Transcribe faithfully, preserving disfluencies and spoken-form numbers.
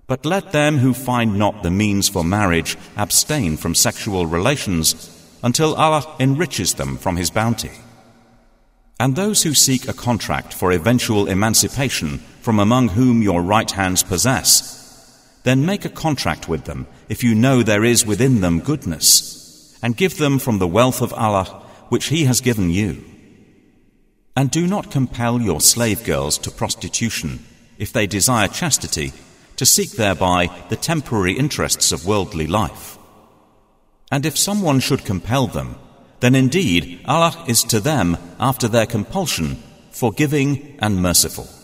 But let them who find not the means for marriage abstain from sexual relations until Allah enriches them from His bounty. And those who seek a contract for eventual emancipation from among whom your right hands possess, then make a contract with them if you know there is within them goodness, and give them from the wealth of Allah which He has given you. And do not compel your slave girls to prostitution if they desire chastity, to seek thereby the temporary interests of worldly life. And if someone should compel them, then indeed Allah is to them, after their compulsion, forgiving and merciful.